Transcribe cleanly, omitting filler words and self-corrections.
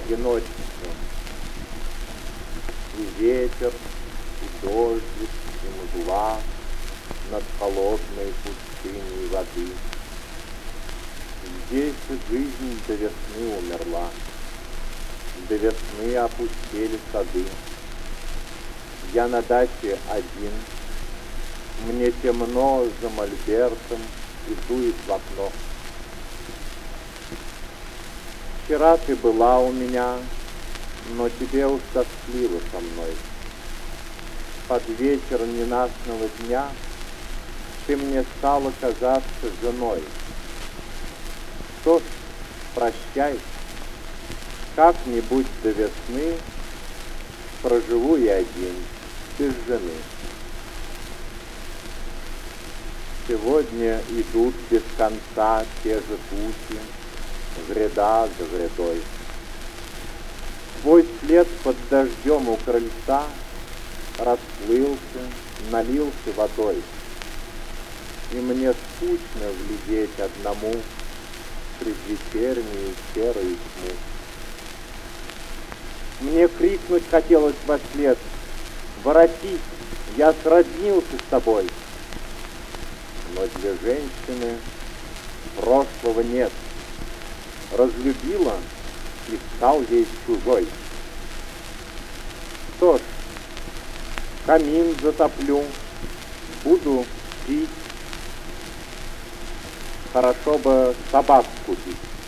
одиночество. И ветер, и дождик, и мгла над холодной пустыней воды. Здесь жизнь до весны умерла, до весны опустели сады. Я на даче один, мне темно за мольбертом и дует в окно. Вчера ты была у меня, но тебе уж тоскливо со мной. Под вечер ненастного дня ты мне стала казаться женой. Что ж, прощай, как-нибудь до весны проживу я один, без жены. Сегодня идут без конца те же тучи, вреда за вредой. Твой след под дождем у крыльца расплылся, налился водой. И мне скучно глядеть одному предвечернюю серую тьму. Мне крикнуть хотелось вослед: воротись, я сроднился с тобой. Но для женщины прошлого нет. Разлюбила и стал ей чужой. Что ж, камин затоплю, буду пить. Хорошо бы собак купить.